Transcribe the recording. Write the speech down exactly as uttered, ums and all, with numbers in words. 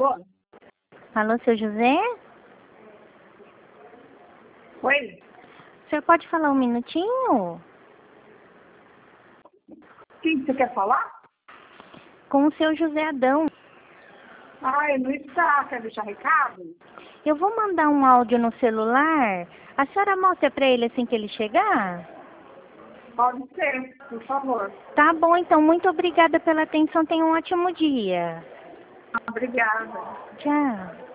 Alô? Alô, seu José? Oi? O senhor pode falar um minutinho? Quem você quer falar? Com o seu José Adão. Ah, ele não está. Quer deixar recado? Eu vou mandar um áudio no celular. A senhora mostra para ele assim que ele chegar? Pode ser, por favor. Tá bom, então. Muito obrigada pela atenção. Tenha um ótimo dia. Obrigada. Tchau.